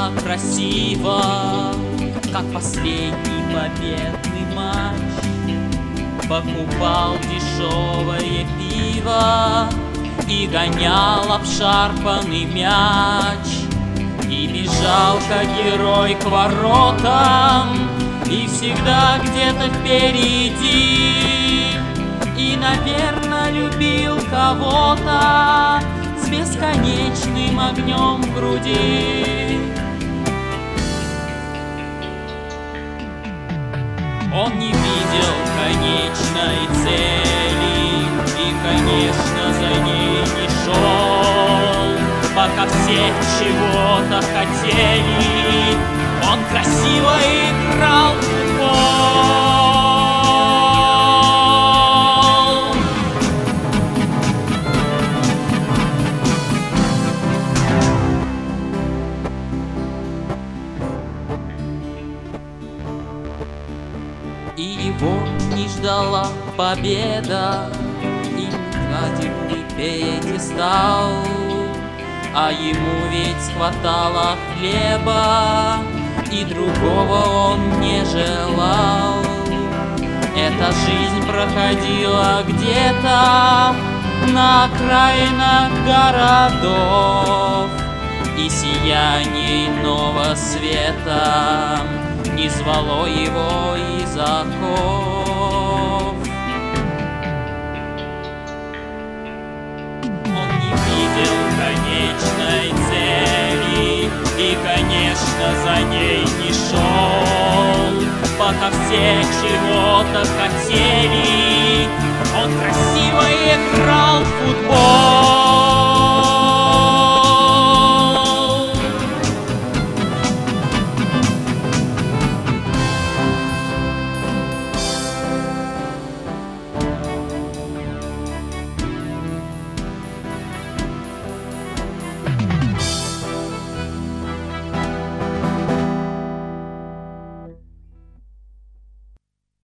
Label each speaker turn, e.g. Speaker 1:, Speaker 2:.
Speaker 1: было красиво, как последний победный матч. Покупал дешевое пиво и гонял обшарпанный мяч. И бежал, как герой, к воротам, и всегда где-то впереди. И, наверное, любил кого-то с бесконечным огнем в груди. Он не видел конечной цели и, конечно, за ней не шел. Пока все чего-то хотели, он красиво играл в футбол. И его не ждала победа, и свадебный пьедестал. А ему ведь хватало хлеба, и другого он не желал. Эта жизнь проходила где-то на окраинах городов, и сияние иного света не звало его из оков. Он не видел конечной цели и, конечно, за ней не шел. Пока все чего-то хотели, он красиво играл